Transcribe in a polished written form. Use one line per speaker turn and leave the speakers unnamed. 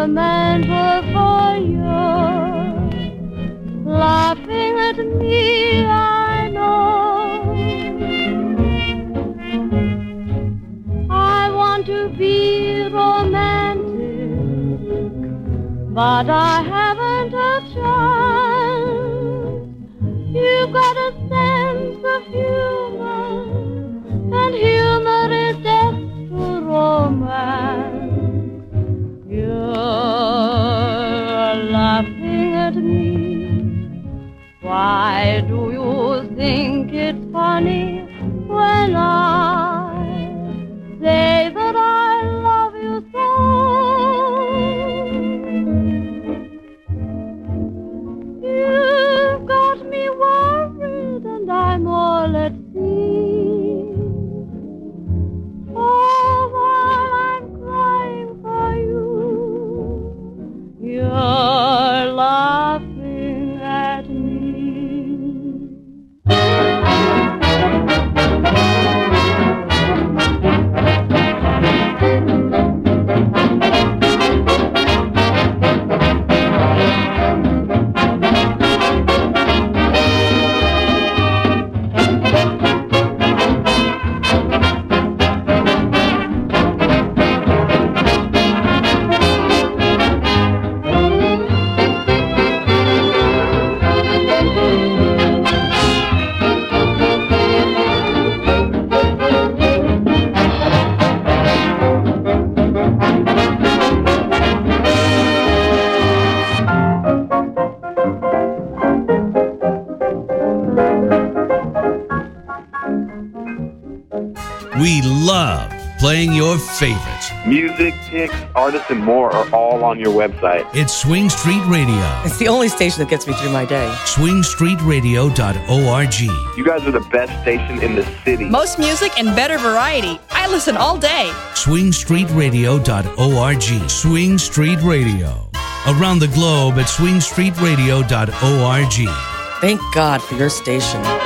sentimental for you. Laughing at me, I know. I want to be romantic, but I haven't a chance. You've got a sense of humor, and humor is death to romance. You're laughing at me. Why do you think it's funny when I say that I love you so? You've got me worried and I'm all at sea. Oh, while I'm crying for you, you're laughing at me.
We love playing your favorites.
Music, picks, artists, and more are all on your website.
It's Swing Street Radio.
It's the only station that gets me through my day.
SwingStreetRadio.org.
You guys are the best station in the city.
Most music and better variety. I listen all day.
SwingStreetRadio.org. Swing Street Radio. Around the globe at SwingStreetRadio.org.
Thank God for your station.